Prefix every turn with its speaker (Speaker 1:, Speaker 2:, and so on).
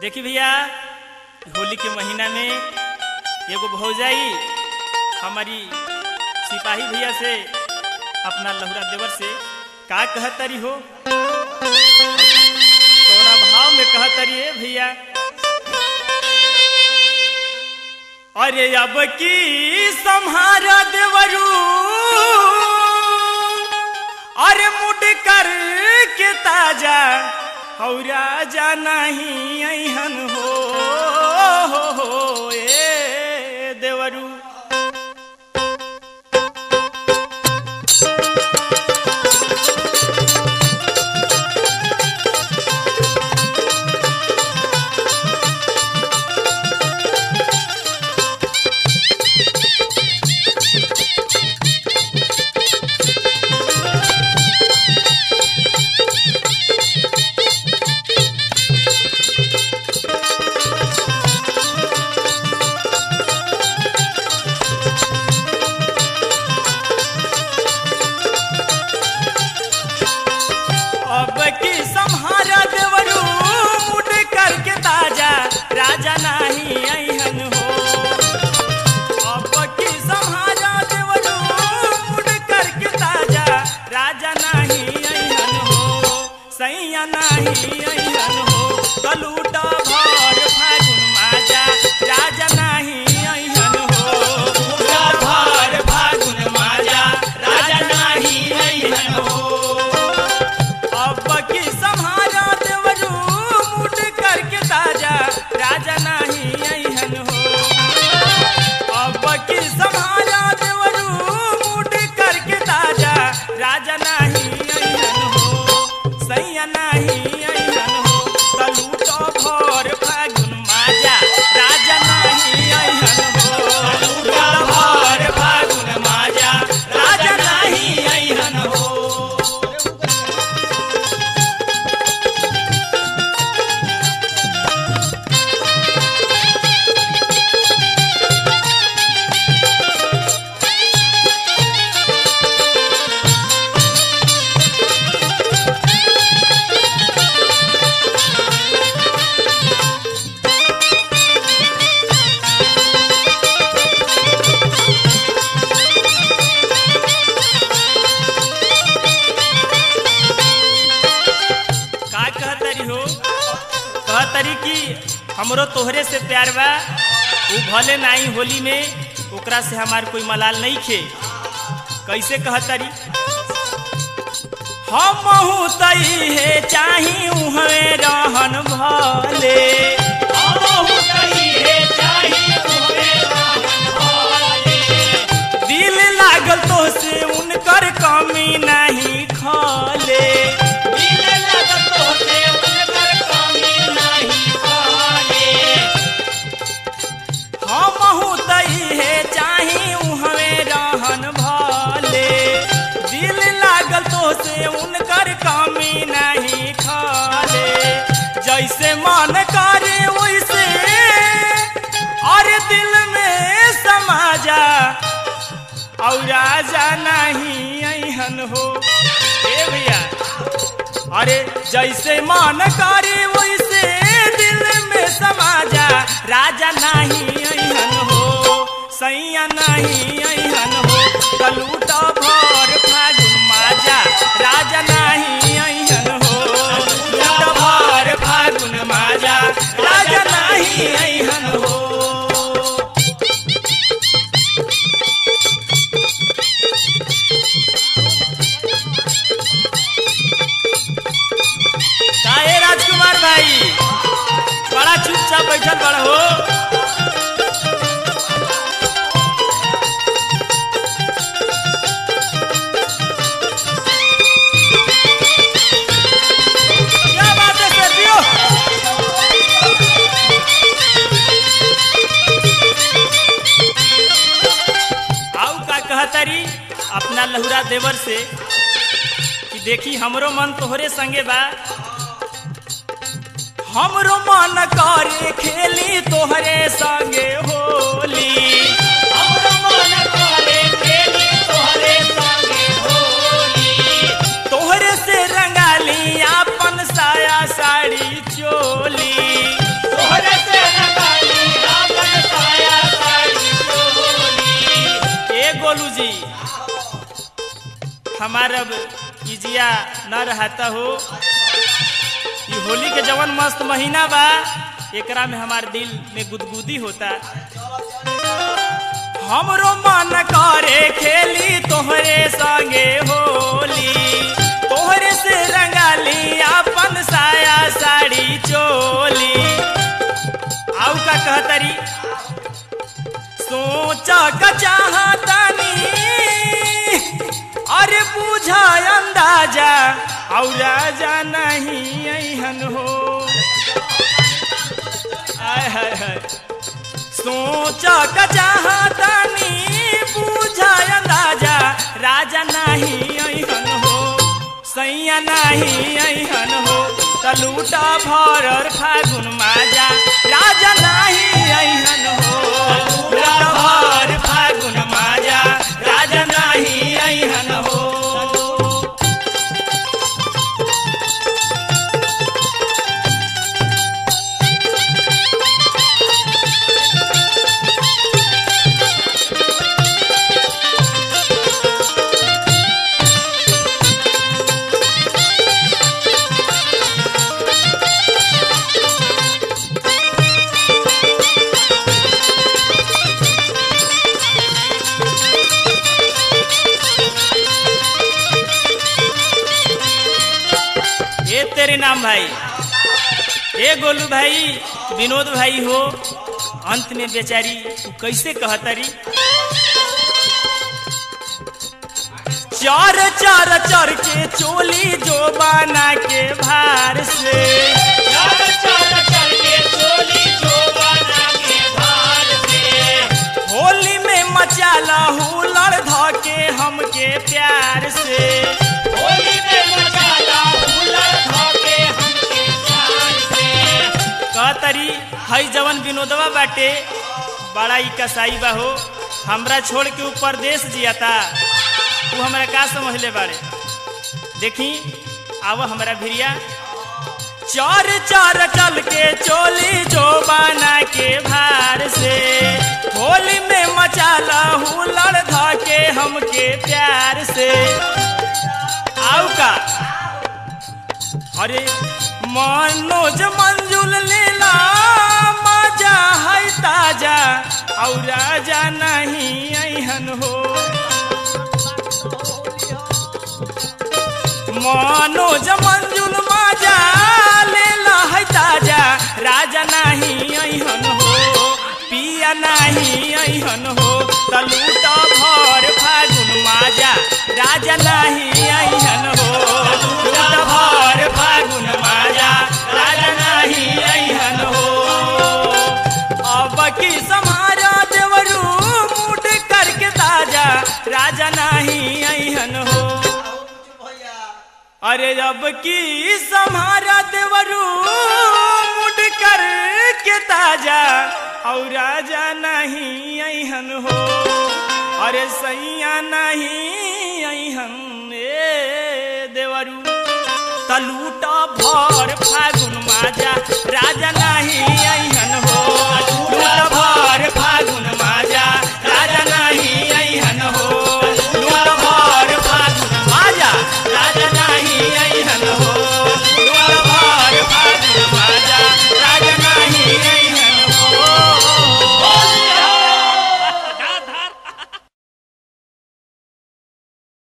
Speaker 1: देखी भैया, होली के महीना में एगो भौजाई हमारी सिपाही भैया से अपना लहुरा देवर से का कहतरी हो, तोरा भाव में कहतरी है भैया। अरे अब की सम्हारा देवरू, अरे मुड कर के ताजा हौरा जाना ही अहन हो ए देवरू। राजा नहीं अहन हो, अब की सम्हारा देवरू मुड़ करके ताजा राजा नहीं अहन हो, सैया नहीं अहन हो, कलूटा भर फागुन माजा राजा नहीं अहन हो, भर फागुन माजा राजा नहीं अहन हो। अब की सम्हारा देवरू मुड़ करके ताजा राजा नहीं अहन हो, अब की सम्हारा देवरू मुड़ करके ताजा राजा नहीं अहन हो, सैया नहीं अहन हो, कलूटो भर फागुन माजा राजा नहीं अहन हो, कलूटो भर फागुन माजा राजा नहीं अहन हो। कहतरी कि हमरो तोहरे से प्यार बा, वो भले नहीं होली में ओकरा से हमार कोई मलाल नहीं खे। कैसे कहतरी, हमहू तई है चाही उहवे रहन भले, हमहू तई है चाही उहवे रहन भले, दिल लागल तो से उनकर कमी नहीं खले, दिल लागल तो से उनकर कमी नहीं खले, हमहू तई है चाही उहवे रहन भले, दिल लागल तो से उनकर कमी नहीं खले, जैसे मन करे वैसे अरे दिल में समा जा और राजा नहीं अहन हो ए भैया। अरे जैसे मन करे वैसे दिल में समा जा राजा नहीं अहन हो, सैया नहीं अहन हो, कलूटा भर फागुन माजा राजा नहीं अहन हो, कलूटा भर फागुन माजा राजा नहीं अहन हो। काहे राजकुमार भाई बड़ा चुपचाप बैठल बड़ा हो, क्या बात है सर दियो। आऊ का कहतरी अपना लहुरा देवर से कि देखी हमरो मन तोहरे संगे बा, हमरो मन करे खेली तोहरे संगे होली, हमरो मन करे खेली तोहरे संगे होली, तोहरे से रंगाली अपन साया साड़ी चोली, हमार अब इजिया न रहता हो। ये होली के जवन मस्त महीना बा, एकरा में हमार दिल में गुदगुदी होता। हमरो मन करे खेली तोहरे संगे होली, तोहरे से रंगाली अपन साया साड़ी चोली। आउ का कहतरी सोचा का चाहतानी, अरे बुझा अंदाजा और राजा नहीं अहन हो। आय हाय हाय सोचा का चाहतानी, बुझा अंदाजा राजा नहीं अहन हो, सैया नहीं अहन हो। तलूटा भरर फागुन माजा राजा नहीं अहन हो, तलूटा भर फागुन माजा राजा नहीं अहन हो। तेरे नाम भाई, ए गोलू भाई, विनोद भाई हो। अंत में बेचारी तू कैसे कहतरी, चार चार चर के चोली जो बना के भार से, चार चार चर के चोली जो बना के भार से, होली में मचाला हुलड़ धके हमके प्यार से, होली में मचाला हुलड़ धके हमके प्यार से। कहतरी हई जवन विनोदवा बाटे बड़ा ही कसाई बा हो, हमरा छोड़ के ऊपर देश जियाता, तू हमरा का समझले बाड़े। देखी आवा हमरा भिरिया, चार चार चल के चोली जो बना के भार से, होली में मचाला हुलड़ धके हमके प्यार से। आउ का अरे मनोज मंजुल लीला मजा है ताजा और राजा नहीं अहन हो, मनोज मंजुल मजा लेला है ताजा राजा नहीं अहन हो, पिया नहीं अहन हो। तलूटा भर फागुन माजा राजा नहीं अहन हो, तलूटा भर फागुन माजा राजा नहीं अहन हो। अब की समारा देवरू मुठ करके ताजा राजा नहीं अहन हो। अरे अब की समारा देवरू मुठ करके ताजा और राजा नहीं अहन हो, अरे सैया नहीं अहन ए देवरू। तलूटा भर फागुन माजा राजा नहीं अहन